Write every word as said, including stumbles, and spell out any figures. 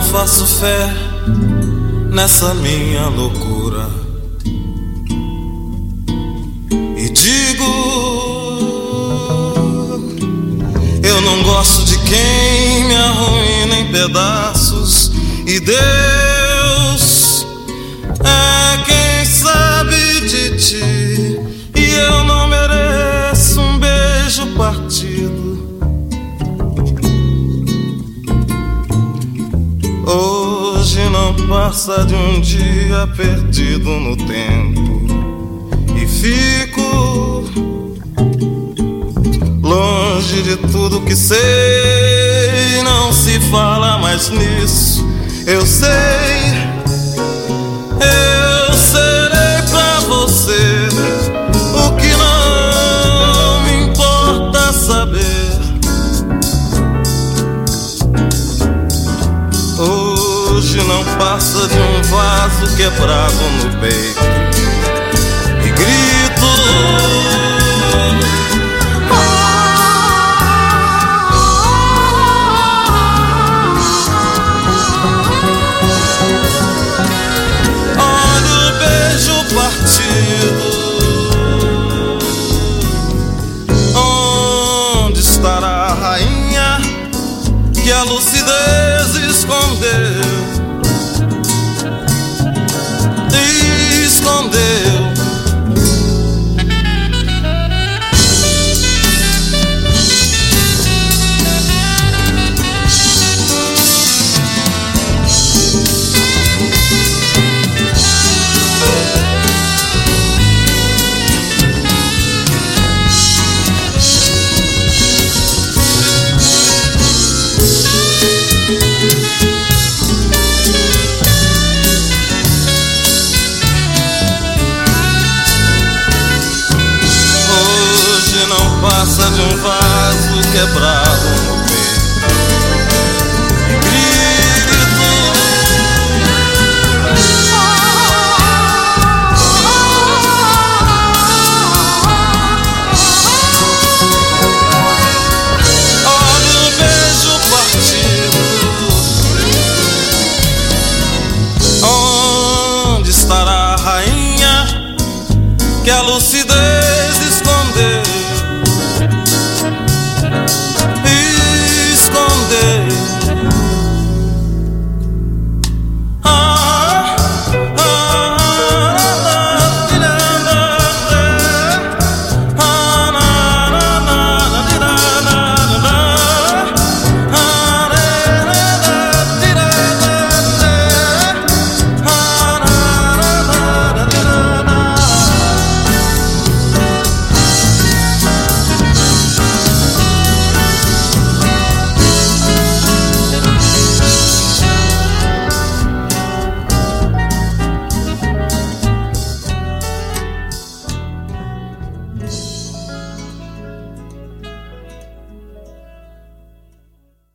faço fé nessa minha loucura e digo: eu não gosto de quem me arruína em pedaços, e Deus é quem sabe de ti, e eu não mereço um beijo partido. Hoje não passa de um dia perdido no tempo, e fico longe de tudo que sei. Não se fala mais nisso. Eu sei, eu serei pra você o que não me importa saber. Hoje não passa de um vaso quebrado no peito, e grito: olha o beijo partido. Onde estará a rainha que a lucidez escondeu? Escondeu. Passa de um vaso quebrado